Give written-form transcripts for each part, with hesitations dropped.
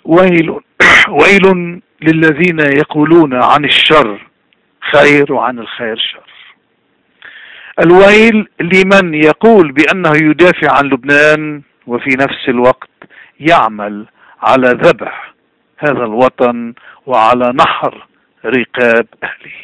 ويل ويل للذين يقولون عن الشر خير وعن الخير شر. الويل لمن يقول بأنه يدافع عن لبنان وفي نفس الوقت يعمل على ذبح هذا الوطن وعلى نحر رقاب أهله.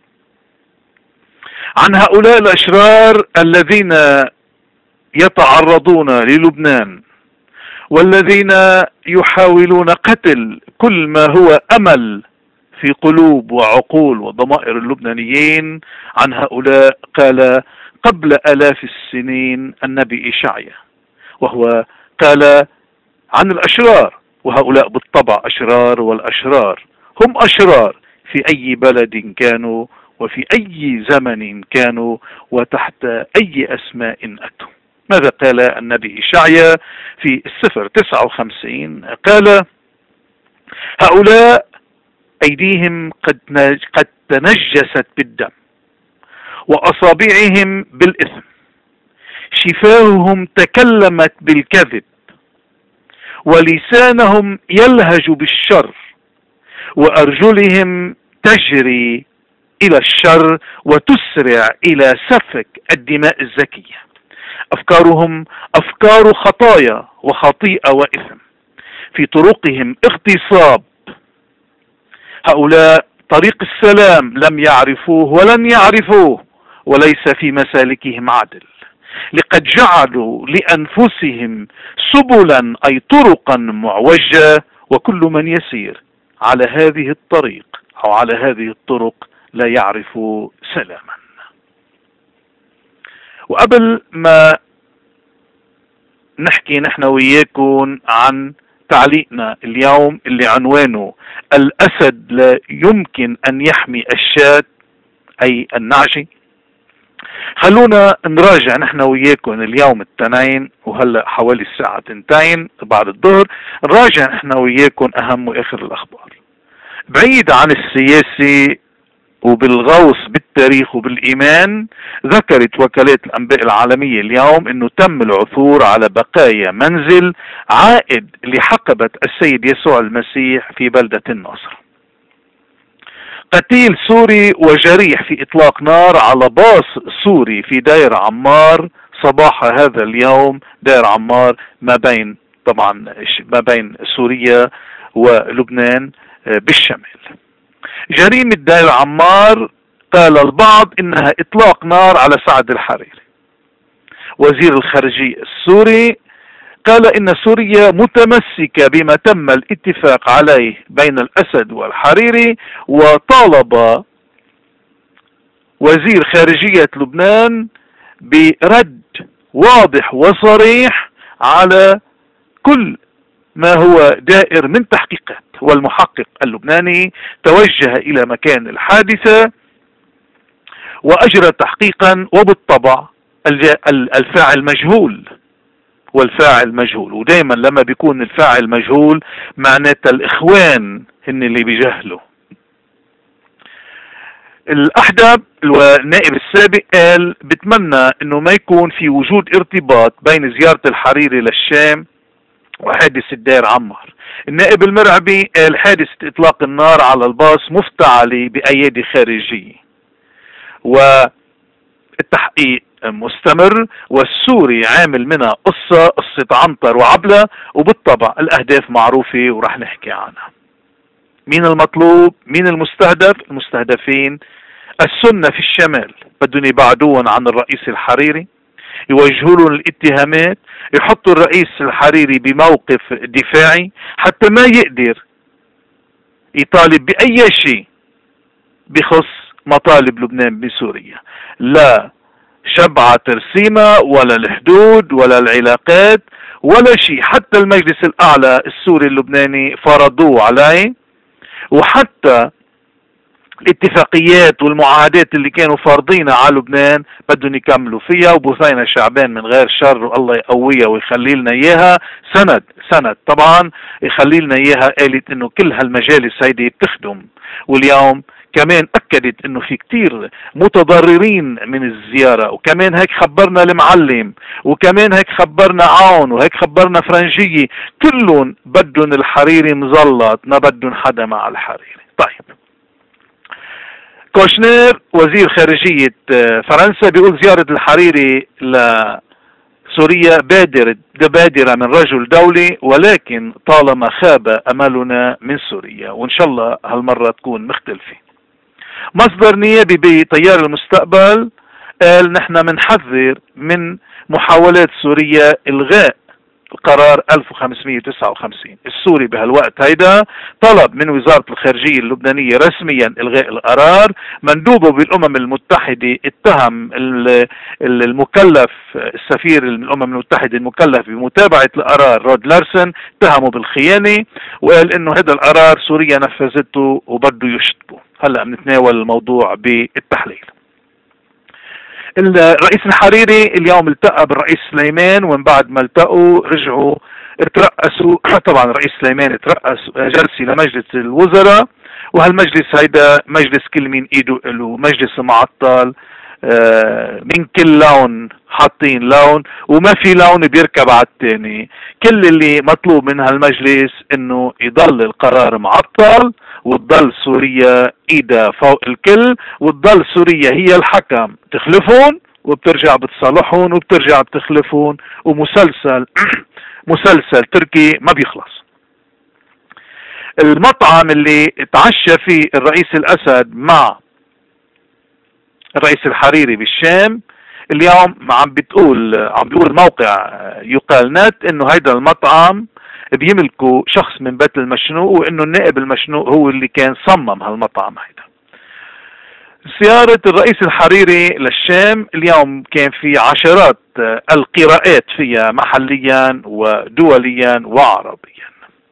عن هؤلاء الأشرار الذين يتعرضون للبنان والذين يحاولون قتل كل ما هو أمل في قلوب وعقول وضمائر اللبنانيين، عن هؤلاء قال قبل آلاف السنين النبي إشعيا، وهو قال عن الأشرار، وهؤلاء بالطبع أشرار، والأشرار هم أشرار في أي بلد كانوا وفي أي زمن كانوا وتحت أي أسماء أتوا. ماذا قال النبي إشعيا في السفر 59؟ قال هؤلاء أيديهم قد تنجست بالدم وأصابعهم بالإثم، شفاههم تكلمت بالكذب ولسانهم يلهج بالشر وأرجلهم تجري إلى الشر وتسرع إلى سفك الدماء الزكية. أفكارهم أفكار خطايا وخطيئة وإثم، في طرقهم اغتصاب. هؤلاء طريق السلام لم يعرفوه ولن يعرفوه، وليس في مسالكهم عدل، لقد جعلوا لأنفسهم سبلا أي طرقا معوجة، وكل من يسير على هذه الطريق أو على هذه الطرق لا يعرف سلاما. وقبل ما نحكي نحن وياكم عن تعليقنا اليوم اللي عنوانه الأسد لا يمكن أن يحمي الشاة أي النعجة، خلونا نراجع نحن وياكم اليوم الاثنين، وهلا حوالي الساعة 2 بعد الظهر، نراجع نحن وياكم أهم وآخر الأخبار بعيد عن السياسة وبالغوص بالتاريخ وبالإيمان. ذكرت وكالات الأنباء العالمية اليوم أنه تم العثور على بقايا منزل عائد لحقبة السيد يسوع المسيح في بلدة الناصر. قتيل سوري وجريح في إطلاق نار على باص سوري في دير عمار صباح هذا اليوم. دير عمار ما بين سوريا ولبنان بالشمال. جريمة دير عمار قال البعض انها اطلاق نار على سعد الحريري. وزير الخارجية السوري قال ان سوريا متمسكة بما تم الاتفاق عليه بين الاسد والحريري، وطالب وزير خارجية لبنان برد واضح وصريح على كل ما هو دائر من تحقيقات. والمحقق اللبناني توجه إلى مكان الحادثة وأجرى تحقيقا، وبالطبع الفاعل مجهول، والفاعل مجهول، ودائما لما بيكون الفاعل مجهول معناتها الإخوان هن اللي بيجهلوا. الأحدب والنائب السابق قال بتمنى انه ما يكون في وجود ارتباط بين زيارة الحريري للشام وحادث دير عمار. النائب المرعبي قال حادثة اطلاق النار على الباص مفتعلة بأيادي خارجية، والتحقيق مستمر، والسوري عامل منها قصة عنتر وعبلة، وبالطبع الأهداف معروفة ورح نحكي عنها. مين المطلوب؟ مين المستهدف؟ المستهدفين السنة في الشمال، بدهم يبعدون عن الرئيس الحريري، يوجهوا له الاتهامات، يحطوا الرئيس الحريري بموقف دفاعي حتى ما يقدر يطالب بأي شيء بخص مطالب لبنان بسوريا، لا شبعة ترسيمة ولا الحدود ولا العلاقات ولا شيء. حتى المجلس الأعلى السوري اللبناني فرضوه عليه، وحتى الاتفاقيات والمعاهدات اللي كانوا فارضينها على لبنان بدهم يكملوا فيها. وبثينة شعبان من غير شر والله يقويها ويخلي لنا اياها سند طبعا يخلي لنا اياها. قالت انه كل هالمجالس هيدي بتخدم، واليوم كمان اكدت انه في كتير متضررين من الزيارة، وكمان هيك خبرنا المعلم، وكمان هيك خبرنا عون، وهيك خبرنا فرنجية، كلهم بدهم الحريري مزلط، ما بدهم حدا مع الحريري. طيب، كوشنير وزير خارجية فرنسا بيقول زيارة الحريري لسوريا بادرة من رجل دولي، ولكن طالما خاب أملنا من سوريا، وإن شاء الله هالمرة تكون مختلفة. مصدر نيابي بتيار المستقبل قال نحن منحذر من محاولات سوريا إلغاء القرار 1559 السوري. بهالوقت هيدا طلب من وزارة الخارجية اللبنانية رسميا إلغاء القرار. مندوبه بالأمم المتحدة اتهم المكلف، السفير الأمم المتحدة المكلف بمتابعة القرار رود لارسن، اتهمه بالخيانة، وقال انه هذا القرار سوريا نفذته وبده يشطبه. هلا بنتناول الموضوع بالتحليل. الرئيس الحريري اليوم التقى بالرئيس سليمان، ومن بعد ما التقوا رجعوا ترأسوا طبعا الرئيس سليمان ترأس جلسة لمجلس الوزراء، وهالمجلس هيدا مجلس كل مين ايده له، مجلس معطل من كل لون، حاطين لون وما في لون بيركب على الثاني. كل اللي مطلوب من هالمجلس انه يضل القرار معطل، وتضل سوريا ايدها فوق الكل، وتضل سوريا هي الحكم، تخلفون وبترجع بتصالحون وبترجع بتخلفون، ومسلسل مسلسل تركي ما بيخلص. المطعم اللي تعشى فيه الرئيس الأسد مع الرئيس الحريري بالشام اليوم عم بيقول موقع يقال نت انه هيدا المطعم بيملكه شخص من بيت المشنوق، وانه النائب المشنوق هو اللي كان صمم هالمطعم هيدا. زيارة الرئيس الحريري للشام اليوم كان في عشرات القراءات فيها محليا ودوليا وعربيا.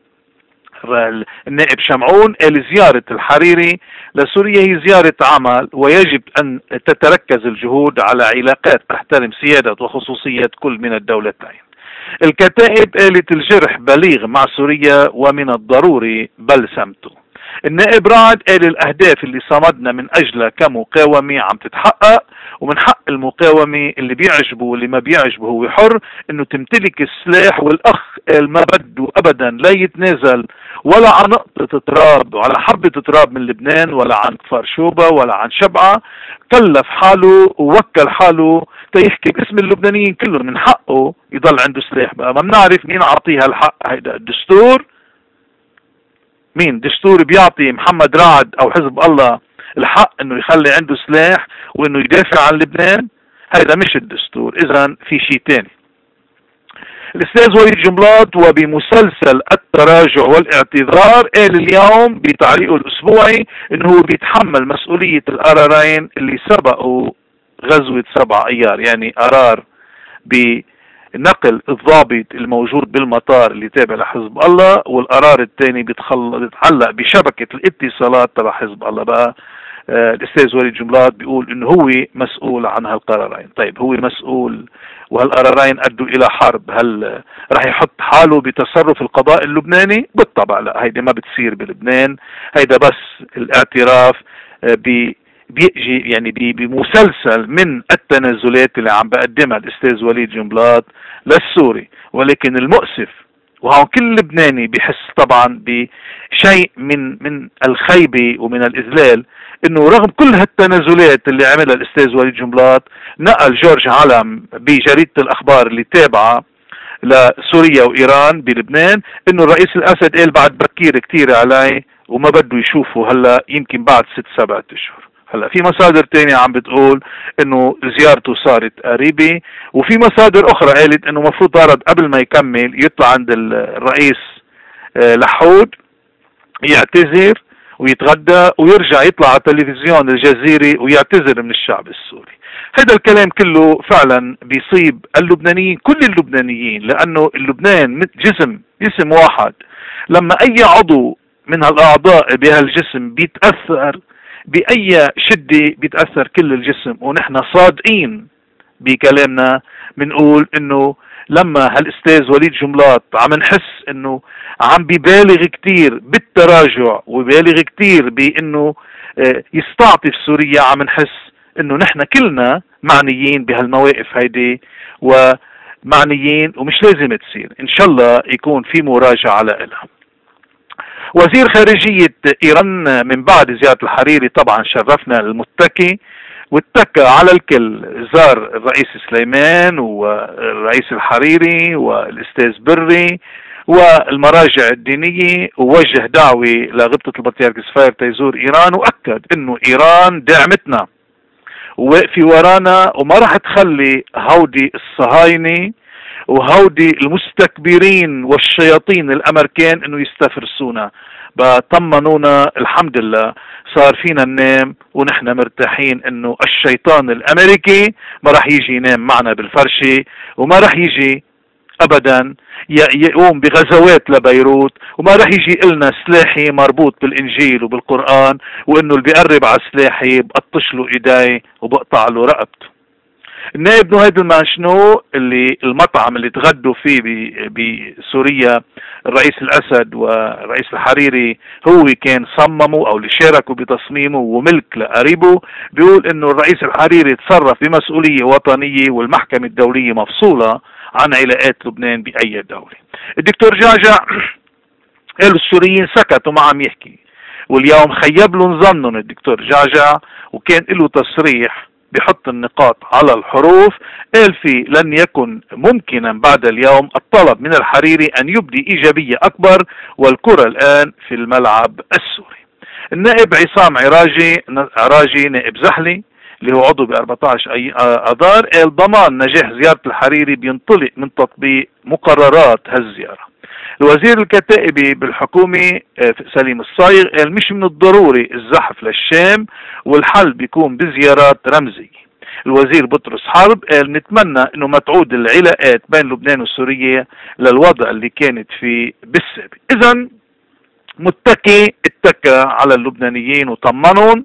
النائب شمعون قال زيارة الحريري لسوريا هي زيارة عمل، ويجب أن تتركز الجهود على علاقات تحترم سيادة وخصوصية كل من الدولتين. الكتائب قالت الجرح بليغ مع سوريا ومن الضروري بلسمته. النائب رعد قال الأهداف اللي صمدنا من أجلها كمقاومة عم تتحقق، ومن حق المقاومة اللي بيعجبه واللي ما بيعجبه هو حر انه تمتلك السلاح. والأخ قال ما بده أبدا لا يتنازل ولا عن نقطة تراب وعلى حبة تراب من لبنان، ولا عن كفار شوبة ولا عن شبعة. كلف حاله ووكل حاله تيحكي باسم اللبنانيين كلهم، من حقه يضل عنده سلاح. بقى ما بنعرف مين عطيها الحق هيدا، الدستور؟ مين دستور بيعطي محمد رعد او حزب الله الحق انه يخلي عنده سلاح وانه يدافع عن لبنان؟ هيدا مش الدستور، اذا في شيء تاني. الاستاذ وليد جنبلاط وبمسلسل التراجع والاعتذار قال اليوم بتعليقه الاسبوعي انه هو بيتحمل مسؤولية القرارين اللي سبقوا غزوة 7 ايار، يعني قرار بنقل الضابط الموجود بالمطار اللي تابع لحزب الله، والقرار الثاني بيتعلق بشبكة الاتصالات تبع حزب الله. بقى الاستاذ وليد جنبلاط بيقول انه هو مسؤول عن هالقرارين. طيب هو مسؤول وهالقرارين ادوا الى حرب، هل راح يحط حاله بتصرف القضاء اللبناني؟ بالطبع لا، هيدا ما بتصير بلبنان. هيدا بس الاعتراف بيجي يعني بمسلسل من التنازلات اللي عم بقدمها الاستاذ وليد جنبلاط للسوري. ولكن المؤسف، وهون كل لبناني بيحس طبعا بشيء من الخيبة ومن الإذلال، انه رغم كل هالتنازلات اللي عملها الاستاذ وليد جنبلاط، نقل جورج علم بجريدة الاخبار اللي تابعة لسوريا وايران بلبنان انه الرئيس الاسد قال بعد بكير كتير علي وما بده يشوفه هلا يمكن بعد 6-7 اشهر. هلا في مصادر تانية عم بتقول انه زيارته صارت قريبة، وفي مصادر اخرى قالت انه مفروض عرض قبل ما يكمل يطلع عند الرئيس لحود يعتذر ويتغدى ويرجع يطلع على تلفزيون الجزيرة ويعتذر من الشعب السوري. هذا الكلام كله فعلا بيصيب اللبنانيين، كل اللبنانيين، لانه اللبنان جسم واحد. لما اي عضو من هالاعضاء بهالجسم بيتأثر بأي شدة بيتأثر كل الجسم. ونحن صادقين بكلامنا بنقول انه لما هالاستاذ وليد جنبلاط عم نحس انه عم بيبالغ كتير بالتراجع وبيبالغ كتير بانه يستعطف سوريا، عم نحس انه نحن كلنا معنيين بهالمواقف هيدي ومعنيين، ومش لازم تصير. ان شاء الله يكون في مراجعة لها. وزير خارجية ايران من بعد زيارة الحريري طبعا شرفنا المتكي، واتكى على الكل، زار الرئيس سليمان والرئيس الحريري والاستاذ بري والمراجع الدينية، ووجه دعوة لغبطة البطريرك سفير تيزور ايران، واكد انه ايران دعمتنا وواقفة ورانا وما راح تخلي هودي الصهاينة وهودي المستكبرين والشياطين الامريكان انه يستفرسونا. بطمنونا الحمد لله، صار فينا ننام ونحن مرتاحين انه الشيطان الامريكي ما راح يجي ينام معنا بالفرشة، وما راح يجي ابدا يقوم بغزوات لبيروت، وما راح يجي لنا سلاحي مربوط بالانجيل وبالقرآن، وانه اللي بيقرب على سلاحي بقطش له ايديه وبقطع له رقبته. النائب نهيد الماشنو اللي المطعم اللي تغدوا فيه بسوريا الرئيس الاسد والرئيس الحريري هو كان صممه او اللي شاركوا بتصميمه وملك لقريبه، بيقول انه الرئيس الحريري تصرف بمسؤولية وطنية والمحكمة الدولية مفصولة عن علاقات لبنان بأي دولة. الدكتور جعجع قالوا السوريين سكتوا ما عم يحكي، واليوم خيب لهم ظنهم الدكتور جعجع، وكان له تصريح بحط النقاط على الحروف، قال فيه لن يكن ممكنا بعد اليوم الطلب من الحريري أن يبدي إيجابية أكبر، والكرة الآن في الملعب السوري. النائب عصام عراجي نائب زحلي اللي هو عضو ب 14 اذار قال ضمان نجاح زيارة الحريري بينطلق من تطبيق مقررات هالزيارة. الوزير الكتائبي بالحكومة سليم الصايغ قال مش من الضروري الزحف للشام والحل بيكون بزيارات رمزية. الوزير بطرس حرب قال نتمنى انه ما تعود العلاقات بين لبنان وسوريا للوضع اللي كانت فيه بالسابق. اذا متكي اتكى على اللبنانيين وطمنهم.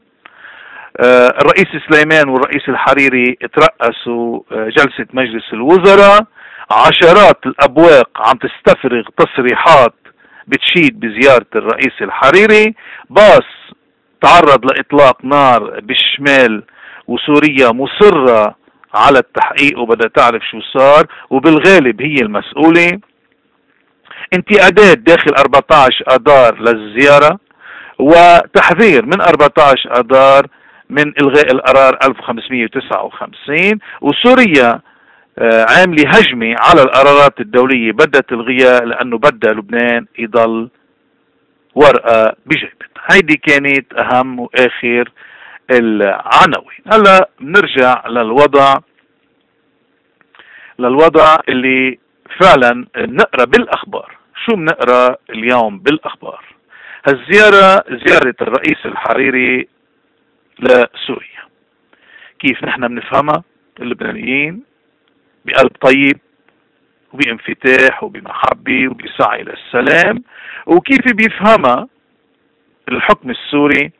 الرئيس سليمان والرئيس الحريري ترأسوا جلسة مجلس الوزراء، عشرات الأبواق عم تستفرغ تصريحات بتشيد بزيارة الرئيس الحريري. باص تعرض لإطلاق نار بالشمال وسوريا مصرة على التحقيق وبدها تعرف شو صار، وبالغالب هي المسؤولة. انتقادات داخل 14 اذار للزيارة، وتحذير من 14 اذار من الغاء القرار 1559. وسوريا عاملة هجمة على القرارات الدولية بدها تلغيها لانه بدها لبنان يضل ورقة بجيبتها. هيدي كانت اهم واخر العناوين. هلا بنرجع للوضع اللي فعلا نقرا بالاخبار. شو بنقرا اليوم بالاخبار؟ هالزيارة زيارة الرئيس الحريري لسوريا كيف نحن بنفهمها اللبنانيين؟ بقلب طيب وبانفتاح وبمحبة وبسعي للسلام. وكيف بيفهمها الحكم السوري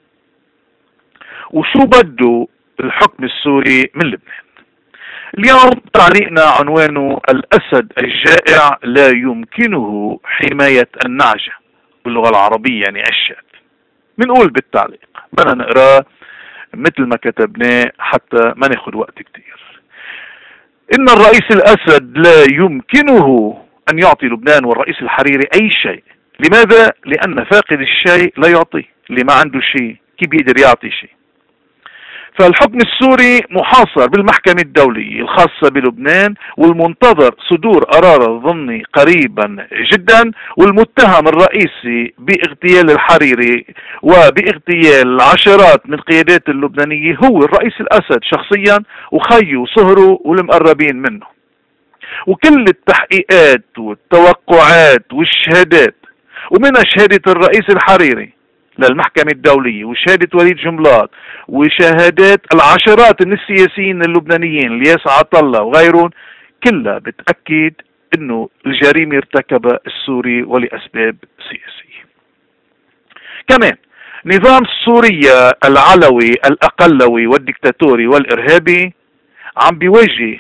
وشو بده الحكم السوري من لبنان؟ اليوم تعليقنا عنوانه الأسد الجائع لا يمكنه حماية النعجة، باللغة العربية يعني عشات. بنقول بالتعليق بدنا نقراه مثل ما كتبناه حتى ما ناخد وقت كتير. إن الرئيس الأسد لا يمكنه أن يعطي لبنان والرئيس الحريري أي شيء. لماذا؟ لأن فاقد الشيء لا يعطيه، اللي ما عنده شيء كيف بيقدر يعطي شيء. فالحكم السوري محاصر بالمحكمة الدولية الخاصة بلبنان، والمنتظر صدور قرار ضمني قريبا جدا. والمتهم الرئيسي باغتيال الحريري وباغتيال عشرات من قيادات اللبنانية هو الرئيس الأسد شخصيا وخيه وصهره والمقربين منه. وكل التحقيقات والتوقعات والشهادات، ومنها شهادة الرئيس الحريري للمحكمة الدولية وشهادة وليد جنبلاط وشهادات العشرات من السياسيين اللبنانيين الياس عطلة وغيرهم، كلها بتأكد انه الجريمة ارتكبها السوري ولأسباب سياسية. كمان نظام سوريا العلوي الأقلوي والديكتاتوري والإرهابي عم بيواجه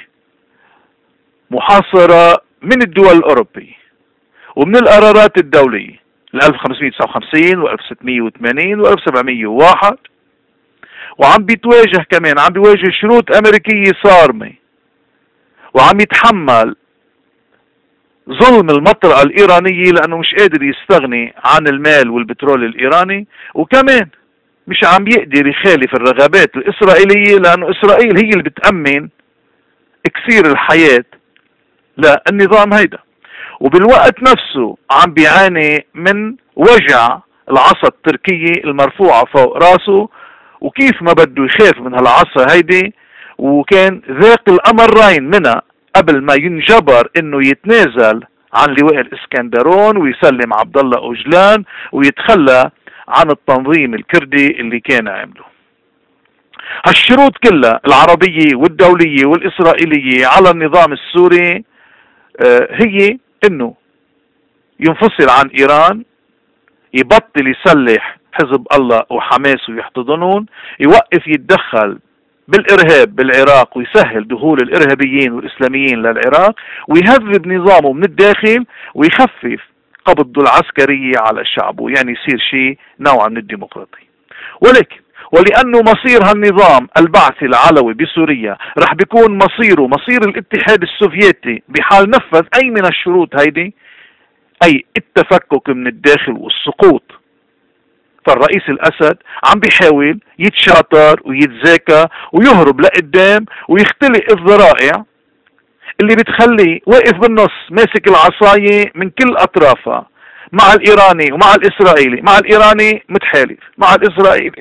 محاصرة من الدول الأوروبية ومن القرارات الدولية 1559 و1680 و1701، وعم بيتواجه كمان، عم بيواجه شروط أمريكية صارمة، وعم يتحمل ظلم المطرقة الإيرانية لأنه مش قادر يستغني عن المال والبترول الإيراني، وكمان مش عم يقدر يخالف الرغبات الإسرائيلية لأنه إسرائيل هي اللي بتأمن إكسير الحياة للنظام هيدا. وبالوقت نفسه عم بيعاني من وجع العصا التركية المرفوعة فوق راسه، وكيف ما بده يخاف من هالعصا هيدي، وكان ذاق الأمرين منها قبل ما ينجبر انه يتنازل عن لواء الاسكندرون ويسلم عبد الله اوجلان ويتخلى عن التنظيم الكردي اللي كان عامله. هالشروط كلها العربية والدولية والإسرائيلية على النظام السوري هي انه ينفصل عن ايران، يبطل يسلح حزب الله وحماس ويحتضنون، يوقف يتدخل بالارهاب بالعراق ويسهل دخول الارهابيين والاسلاميين للعراق، ويهذب نظامه من الداخل ويخفف قبضه العسكرية على شعبه، يعني يصير شيء نوعا من الديمقراطية. ولكن ولأنه مصير هالنظام البعثي العلوي بسوريا رح بيكون مصيره مصير الاتحاد السوفيتي بحال نفذ أي من الشروط هيدي، أي التفكك من الداخل والسقوط، فالرئيس الأسد عم بيحاول يتشاطر ويتذاكى ويهرب لقدام ويختلق الذرائع اللي بتخليه واقف بالنص ماسك العصاية من كل أطرافها، مع الإيراني ومع الإسرائيلي، مع الإيراني متحالف، مع الإسرائيلي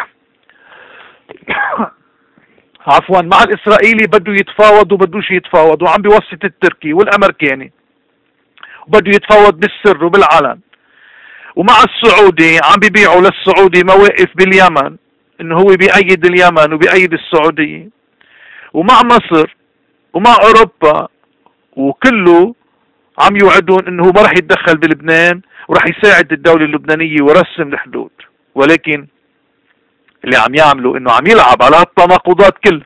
عفوا مع الإسرائيلي بده يتفاوض وبدوش يتفاوض، وعم بيوسط التركي والأمريكاني وبده يتفاوض بالسر وبالعلن، ومع السعودي عم بيبيعوا للسعودي مواقف باليمن انه هو بيأيد اليمن وبيأيد السعودية، ومع مصر ومع اوروبا وكله عم يوعدون انه هو ما رح يتدخل بلبنان ورح يساعد الدولة اللبنانية ورسم الحدود. ولكن اللي عم يعمله انه عم يلعب على التناقضات كلها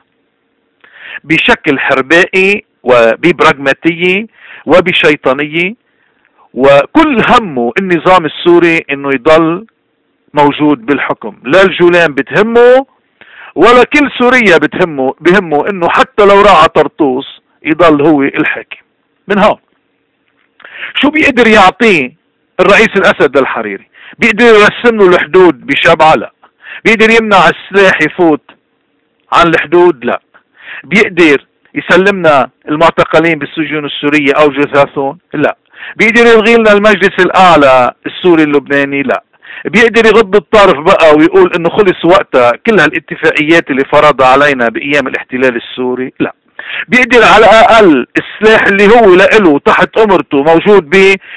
بشكل حربائي وببراغماتية وبشيطانية، وكل همه النظام السوري انه يضل موجود بالحكم. لا الجولان بتهمه ولا كل سوريا بهمه انه حتى لو راح طرطوس يضل هو الحاكم. من هون شو بيقدر يعطيه الرئيس الاسد للحريري؟ بيقدر يرسم له الحدود بشبعة؟ لا. بيقدر يمنع السلاح يفوت عن الحدود؟ لا. بيقدر يسلمنا المعتقلين بالسجون السورية او جثثهم؟ لا. بيقدر يلغي لنا المجلس الاعلى السوري اللبناني؟ لا. بيقدر يغض الطرف بقى ويقول انه خلص وقتها كل هالاتفاقيات اللي فرضها علينا بايام الاحتلال السوري؟ لا. بيقدر على الاقل السلاح اللي هو لإله تحت امرته موجود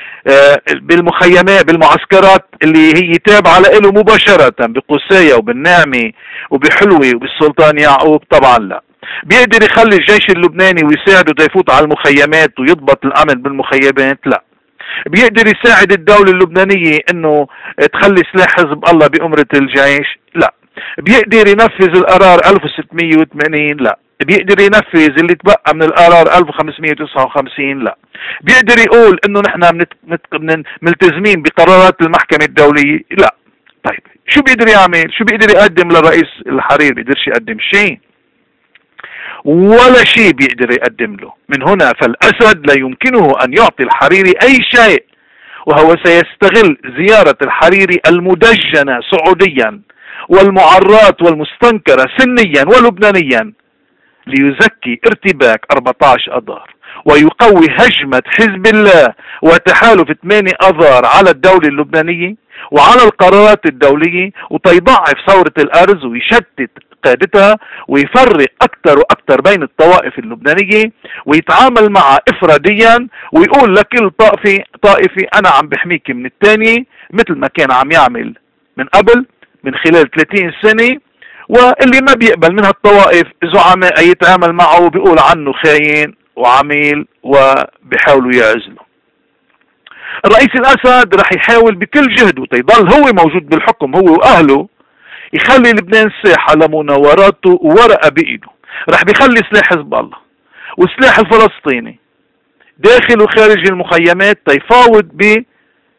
بالمخيمات بالمعسكرات اللي هي تابعة لإله مباشرة بقسايا وبالنعمة وبحلوة وبالسلطان يعقوب؟ طبعا لا. بيقدر يخلي الجيش اللبناني ويساعده يفوت على المخيمات ويضبط الامن بالمخيمات؟ لا. بيقدر يساعد الدولة اللبنانية انه تخلي سلاح حزب الله بأمرة الجيش؟ لا. بيقدر ينفذ القرار 1680؟ لا. بيقدر ينفذ اللي تبقى من القرار 1559؟ لا. بيقدر يقول انه نحن ملتزمين بقرارات المحكمة الدولية؟ لا. طيب شو بيقدر يعمل؟ شو بيقدر يقدم للرئيس الحريري؟ بيقدرش يقدم شيء، ولا شيء بيقدر يقدم له. من هنا فالأسد لا يمكنه أن يعطي الحريري أي شيء، وهو سيستغل زيارة الحريري المدجنة سعوديا والمعرات والمستنكرة سنيا ولبنانيا ليزكي ارتباك 14 أذار ويقوي هجمة حزب الله وتحالف 8 أذار على الدولة اللبنانية وعلى القرارات الدولية، وتيضعف ثورة الأرز ويشتت قادتها ويفرق أكثر وأكثر بين الطوائف اللبنانية ويتعامل معها إفراديا ويقول لكل طائفة أنا عم بحميك من الثانية، مثل ما كان عم يعمل من قبل من خلال 30 سنة. واللي ما بيقبل من هالطوائف زعماء يتعامل معه وبيقول عنه خاين وعميل وبيحاولوا يعزله. الرئيس الأسد رح يحاول بكل جهده تيضل هو موجود بالحكم هو وأهله يخلي لبنان ساحة لمناوراته وورقة بإيده. رح بيخلي سلاح حزب الله والسلاح الفلسطيني داخل وخارج المخيمات تيفاوض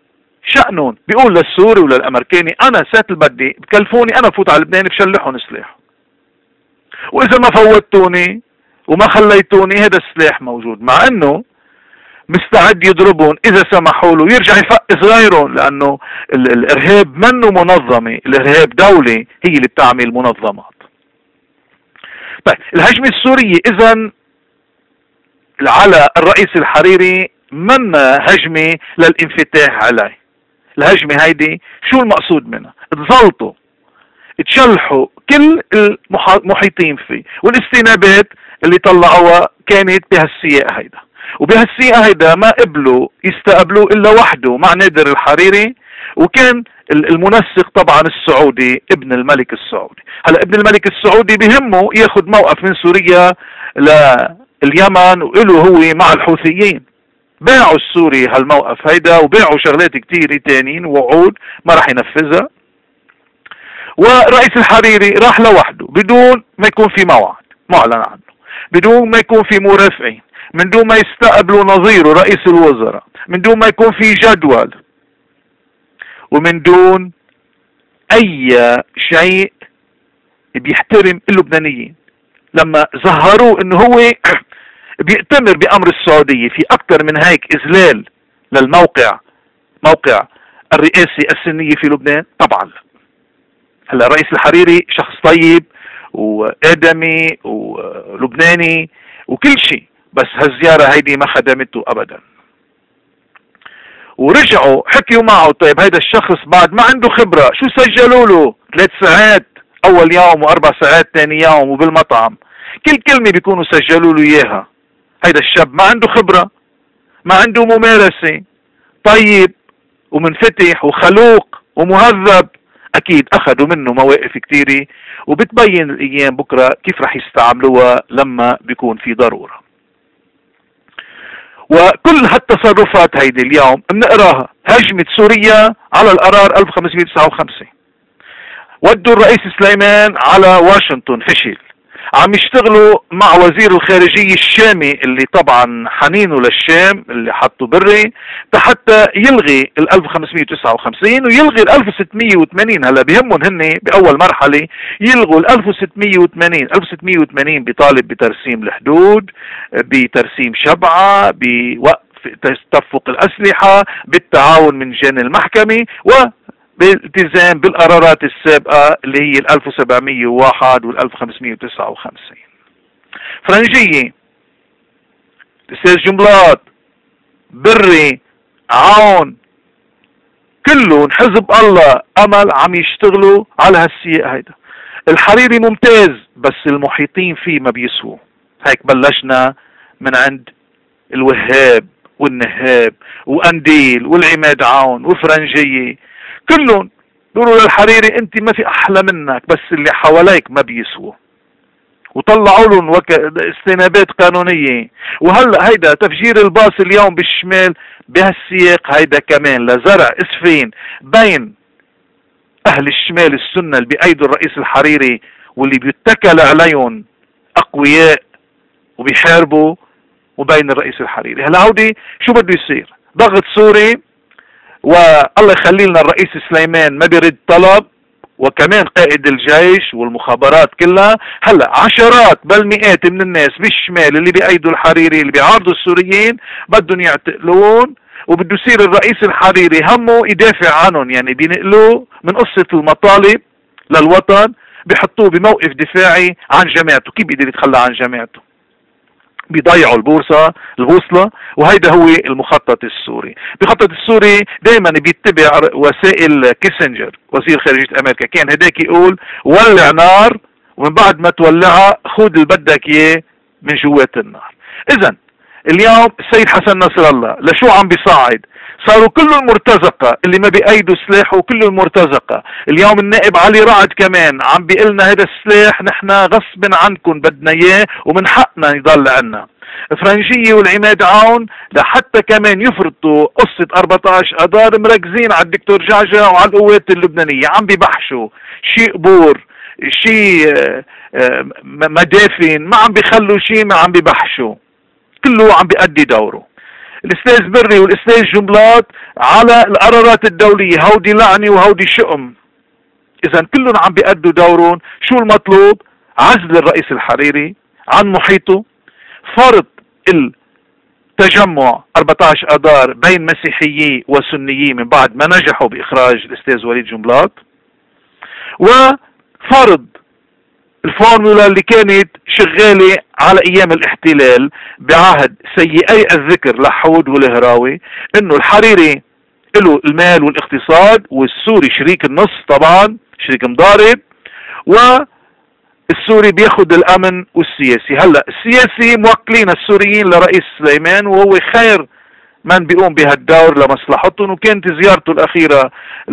شأنهم. بيقول للسوري وللامريكاني انا ساعة بدي بكلفوني انا فوت على لبنان بشلحهم سلاح، واذا ما فوتوني وما خليتوني هذا السلاح موجود، مع انه مستعد يضربهم اذا سمحوا له يرجع يفقس غيرهم، لانه الارهاب منه منظمة، الارهاب دولة هي اللي بتعمل منظمات. طيب الهجمة السورية اذا على الرئيس الحريري من هجمة للانفتاح عليه. الهجمة هيدي شو المقصود منها؟ تزلطوا تشلحوا كل المحيطين فيه، والاستنابات اللي طلعوها كانت بهالسياق هيدا، وبهالسياق هيدا ما قبلوا يستقبلوا الا وحده مع نادر الحريري، وكان المنسق طبعا السعودي ابن الملك السعودي. هلا ابن الملك السعودي بهمه ياخذ موقف من سوريا لليمن وله هو مع الحوثيين. باعوا السوري هالموقف هيدا وباعوا شغلات كتير تانيين ووعود ما راح ينفذها، ورئيس الحريري راح لوحده بدون ما يكون في موعد معلن عنه، بدون ما يكون في مرافقين، من دون ما يستقبلوا نظيره رئيس الوزراء، من دون ما يكون في جدول، ومن دون اي شيء بيحترم اللبنانيين. لما ظهروا انه هو بيأتمر بأمر السعودية في أكثر من هيك إذلال للموقع، موقع الرئاسي السنية في لبنان، طبعا لا. هلا الرئيس الحريري شخص طيب وآدمي ولبناني وكل شيء، بس هالزيارة هيدي ما خدمته أبدا. ورجعوا حكيوا معه، طيب هيدا الشخص بعد ما عنده خبرة، شو سجلوا له 3 ساعات أول يوم و4 ساعات ثاني يوم وبالمطعم، كل كلمة بيكونوا سجلوا له إياها. هيدا الشاب ما عنده خبرة، ما عنده ممارسة، طيب ومنفتح وخلوق ومهذب، اكيد اخذوا منه مواقف كتيرة، وبتبين الايام بكرة كيف رح يستعملوها لما بيكون في ضرورة. وكل هالتصرفات هيدي اليوم بنقراها، هجمة سوريا على القرار 1559، ودوا الرئيس سليمان على واشنطن فشل، عم يشتغلوا مع وزير الخارجية الشامي اللي طبعا حنينه للشام اللي حطوا بري حتى يلغي 1559 ويلغي 1680. هلا بهمهم هن باول مرحلة يلغوا 1680. 1680 بيطالب بترسيم الحدود، بترسيم شبعة، بوقف تدفق الاسلحة، بالتعاون من جان المحكمة، بالالتزام بالقرارات السابقة اللي هي 1701 وال 1559. فرنجية، استاذ جنبلاط، بري، عون، كلهم حزب الله امل عم يشتغلوا على هالسياق هيدا. الحريري ممتاز بس المحيطين فيه ما بيسووا. هيك بلشنا من عند الوهاب والنهاب وقنديل والعماد عون وفرنجية، كلهم بيقولوا للحريري انت ما في احلى منك، بس اللي حواليك ما بيسووا، وطلعوا لهم استنابات قانونية. وهلا هيدا تفجير الباص اليوم بالشمال بهالسياق هيدا كمان لزرع اسفين بين اهل الشمال السنة اللي بايدوا الرئيس الحريري واللي بيتكل عليهم اقوياء وبيحاربوا، وبين الرئيس الحريري. هلا هودي شو بده يصير؟ ضغط سوري، والله يخلي لنا الرئيس سليمان ما بيرد طلب، وكمان قائد الجيش والمخابرات كلها. هلا عشرات بل مئات من الناس بالشمال اللي بأيدوا الحريري اللي بيعارضوا السوريين بدهم يعتقلون، وبده يصير الرئيس الحريري همه يدافع عنهم، يعني بينقلوه من قصة المطالب للوطن بيحطوه بموقف دفاعي عن جماعته. كيف بيقدر يتخلى عن جماعته؟ بيضيعوا البوصلة، وهيدا هو المخطط السوري. بخطط السوري دائما بيتبع وسائل كيسنجر وزير خارجية امريكا، كان هداك يقول ولع نار ومن بعد ما تولعها خذ اللي بدك اياه من جوات النار. اذا اليوم السيد حسن نصر الله لشو عم بيصعد؟ صاروا كلهم مرتزقة، اللي ما بأيدوا سلاح وكلهم مرتزقة. اليوم النائب علي رعد كمان عم بيقلنا هذا السلاح نحن غصب عنكم بدنا اياه ومن حقنا يضل عنا. فرنجية والعماد عون لحتى كمان يفرطوا قصة 14 اذار مركزين على الدكتور جعجع وعلى القوات اللبنانية، عم بيبحشوا شيء قبور، شيء مدافن، ما عم بيخلوا شيء، ما عم بيبحشوا، كله عم بيأدي دوره. الاستاذ بري والاستاذ جنبلاط على القرارات الدولية، هودي لعنة وهودي شؤم. اذا كلهم عم بيأدوا دورهم. شو المطلوب؟ عزل الرئيس الحريري عن محيطه، فرض التجمع 14 اذار بين مسيحيي وسنيي من بعد ما نجحوا باخراج الاستاذ وليد جنبلاط، وفرض الفورمولا اللي كانت شغالة على ايام الاحتلال بعهد سيئي الذكر لحود والهراوي، انه الحريري له المال والاقتصاد والسوري شريك النص، طبعا شريك مضارب، والسوري بياخد الامن والسياسي. هلا السياسي موكلين السوريين لرئيس سليمان، وهو خير من بيقوم بهالدور لمصلحتهم، وكانت زيارته الاخيرة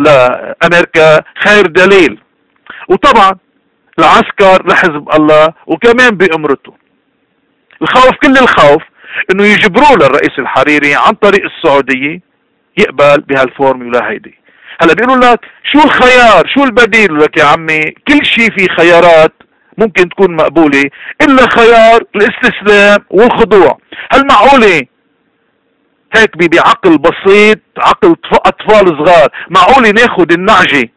لامريكا خير دليل. وطبعا العسكر لحزب الله وكمان بأمرته. الخوف، كل الخوف انه يجبروا للرئيس الحريري عن طريق السعودية يقبل بهالفورمولا هيدي. هلا بيقولوا لك شو الخيار، شو البديل؟ لك يا عمي كل شيء في خيارات ممكن تكون مقبولة الا خيار الاستسلام والخضوع. هل معقولة هيك بعقل بسيط، عقل اطفال صغار، معقولة ناخد النعجة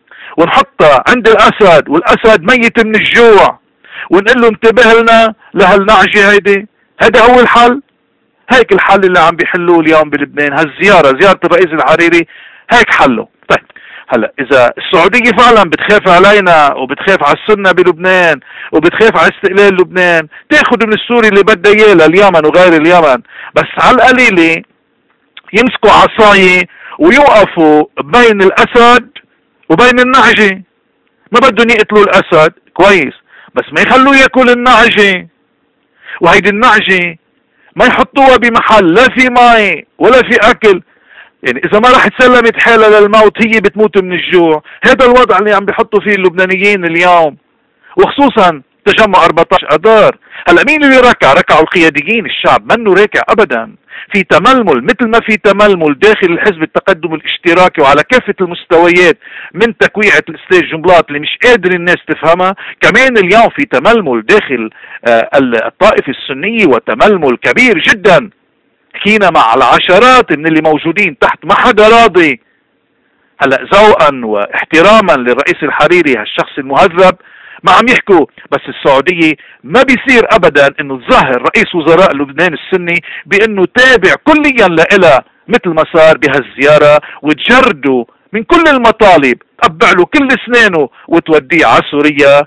ونحطها عند الاسد والاسد ميت من الجوع ونقول له انتبه لنا لهالنعجة هيدي؟ هذا هو الحل؟ هيك الحل اللي عم بيحلوه اليوم بلبنان. زيارة الرئيس الحريري هيك حله. طيب هلا اذا السعودية فعلا بتخاف علينا وبتخاف على السنة بلبنان وبتخاف على استقلال لبنان، تاخذ من السوري اللي بدها اياه لليمن وغير اليمن، بس على القليلة يمسكوا عصاية ويوقفوا بين الاسد وبين النعجة. ما بدهم يقتلوا الاسد كويس، بس ما يخلوه ياكل النعجة. وهيدي النعجة ما يحطوها بمحل لا في ماء ولا في اكل، يعني اذا ما راح تسلمت حالها للموت هي بتموت من الجوع. هذا الوضع اللي عم بيحطوا فيه اللبنانيين اليوم، وخصوصا تجمع 14 اذار. هلا مين اللي ركعوا القياديين، الشعب منه راكع ابدا. في تململ، مثل ما في تململ داخل الحزب التقدم الاشتراكي وعلى كافة المستويات من تكويعة الاستاذ جنبلاط اللي مش قادر الناس تفهمها، كمان اليوم في تململ داخل الطائفة السنية، وتململ كبير جدا. حكينا مع العشرات من اللي موجودين تحت، ما حدا راضي. هلا ذوقا واحتراما للرئيس الحريري هالشخص المهذب ما عم يحكوا، بس السعودية ما بيصير ابدا انه تظهر رئيس وزراء لبنان السني بانه تابع كليا لإلها مثل ما صار بهالزيارة، وتجرده من كل المطالب، تقبع له كل اسنانه وتوديه على سوريا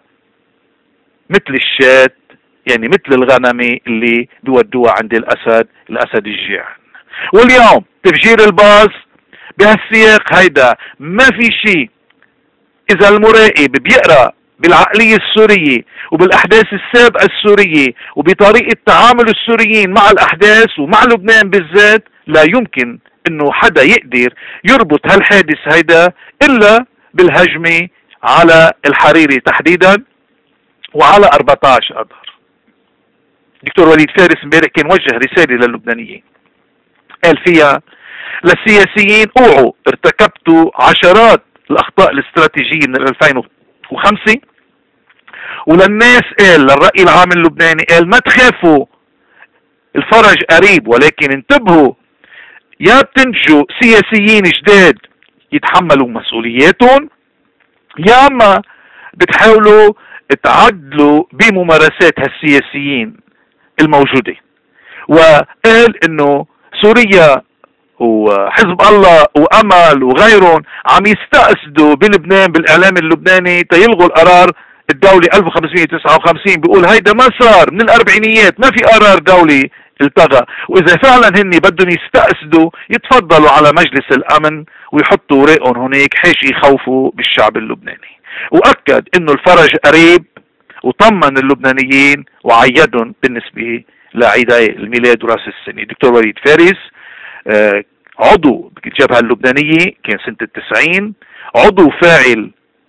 مثل الشاة، يعني مثل الغنمة اللي بيودوها عند الاسد الجيعان. واليوم تفجير الباص بهالسياق هيدا ما في شيء. اذا المراقب بيقرأ بالعقلية السورية وبالاحداث السابقة السورية وبطريقة تعامل السوريين مع الاحداث ومع لبنان بالذات، لا يمكن انه حدا يقدر يربط هالحادث هيدا الا بالهجمة على الحريري تحديدا وعلى 14 اذار. دكتور وليد فارس امبارح كان وجه رسالة للبنانيين قال فيها للسياسيين: اوعوا ارتكبتوا عشرات الاخطاء الاستراتيجية من 2005. وللناس قال، للرأي العام اللبناني قال: ما تخافوا، الفرج قريب، ولكن انتبهوا، يا بتنتجوا سياسيين جداد يتحملوا مسؤولياتهم، يا اما بتحاولوا تعدلوا بممارسات هالسياسيين الموجودة. وقال انه سوريا وحزب الله وامل وغيرهم عم يستأسدوا بلبنان بالاعلام اللبناني تيلغوا القرار الدولي 1559. بيقول هيدا ما صار من الاربعينيات، ما في قرار دولي التغى، واذا فعلا هني بدهم يستأسدوا يتفضلوا على مجلس الامن ويحطوا ورقهم هناك حيش يخوفوا بالشعب اللبناني. واكد انه الفرج قريب وطمن اللبنانيين وعيدهم بالنسبة لعيدي الميلاد وراس السنة. دكتور وليد فارس عضو بالجبهة اللبنانية كان سنة 90، عضو فاعل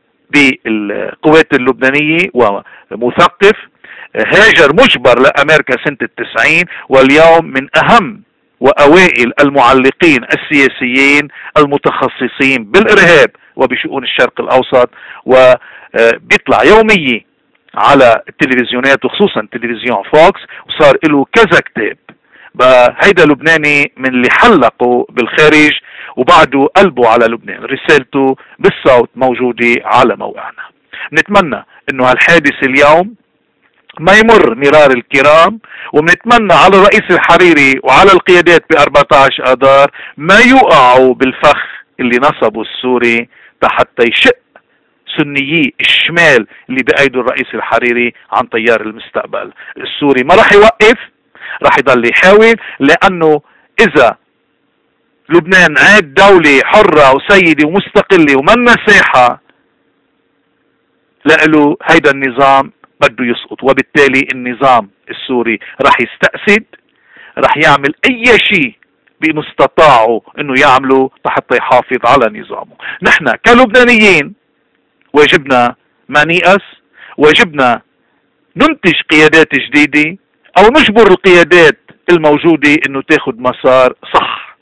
بالقوات اللبنانية ومثقف، هاجر مجبر لأمريكا سنة 90، واليوم من أهم وأوائل المعلقين السياسيين المتخصصين بالإرهاب وبشؤون الشرق الأوسط، وبيطلع يوميا على التلفزيونات وخصوصا تلفزيون فوكس، وصار له كذا كتاب بقى هيدا لبناني من اللي حلقوا بالخارج وبعده قلبوا على لبنان. رسالته بالصوت موجودة على موقعنا. نتمنى انه هالحادث اليوم ما يمر مرار الكرام، ونتمنى على الرئيس الحريري وعلى القيادات ب 14 اذار ما يوقعوا بالفخ اللي نصبوا السوري حتى يشق سنيي الشمال اللي بأيدوا الرئيس الحريري عن تيار المستقبل. السوري ما راح يوقف، راح يضل يحاول، لانه اذا لبنان عاد دولة حرة وسيدة ومستقلة ومن مساحة لأله، هيدا النظام بده يسقط، وبالتالي النظام السوري راح يستأسد، راح يعمل اي شيء بمستطاعه انه يعمله حتى يحافظ على نظامه. نحن كلبنانيين واجبنا ما نيأس، واجبنا ننتج قيادات جديدة او نجبر القيادات الموجودة انه تاخد مسار صح.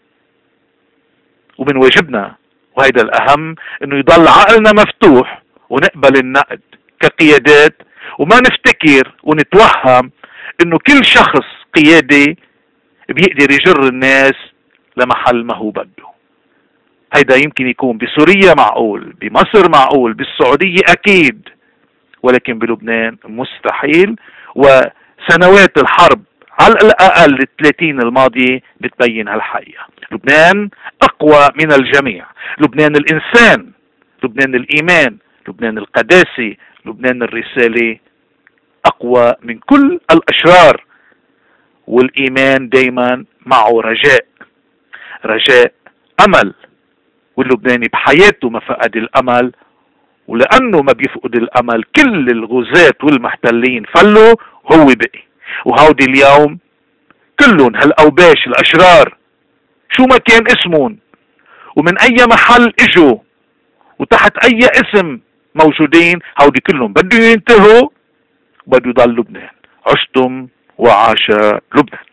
ومن واجبنا وهيدا الاهم انه يضل عقلنا مفتوح ونقبل النقد كقيادات، وما نفتكر ونتوهم انه كل شخص قيادي بيقدر يجر الناس لمحل ما هو بده. هيدا يمكن يكون بسوريا معقول، بمصر معقول، بالسعودية اكيد، ولكن بلبنان مستحيل. وسنوات الحرب على الاقل 30 الماضية بتبين هالحقيقة. لبنان اقوى من الجميع، لبنان الانسان، لبنان الايمان، لبنان القداسة، لبنان الرسالة اقوى من كل الاشرار. والايمان دايما معه رجاء، رجاء، امل. واللبناني بحياته ما فقد الامل، ولانه ما بيفقد الامل كل الغزاة والمحتلين فلوا، هو بقي. وهودي اليوم كلهم هالاوباش الاشرار شو ما كان اسمهم ومن اي محل اجوا وتحت اي اسم موجودين، هودي كلهم بده ينتهوا وبده يضل لبنان. عشتم وعاش لبنان.